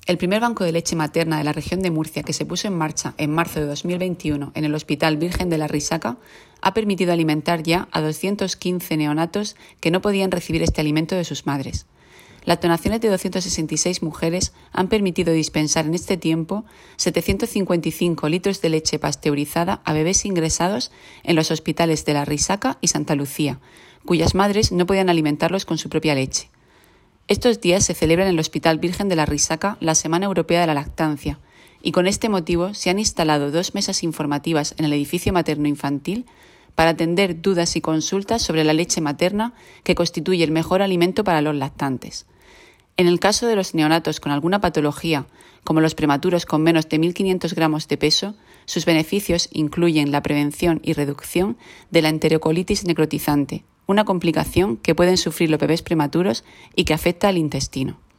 El primer banco de leche materna de la región de Murcia, que se puso en marcha en marzo de 2021 en el Hospital Virgen de la Risaca, ha permitido alimentar ya a 215 neonatos que no podían recibir este alimento de sus madres. Las donaciones de 266 mujeres han permitido dispensar en este tiempo 755 litros de leche pasteurizada a bebés ingresados en los hospitales de La Risaca y Santa Lucía, cuyas madres no podían alimentarlos con su propia leche. Estos días se celebra en el Hospital Virgen de la Risaca la Semana Europea de la Lactancia y con este motivo se han instalado 2 mesas informativas en el edificio materno-infantil para atender dudas y consultas sobre la leche materna, que constituye el mejor alimento para los lactantes. En el caso de los neonatos con alguna patología, como los prematuros con menos de 1.500 gramos de peso, sus beneficios incluyen la prevención y reducción de la enterocolitis necrotizante, una complicación que pueden sufrir los bebés prematuros y que afecta al intestino.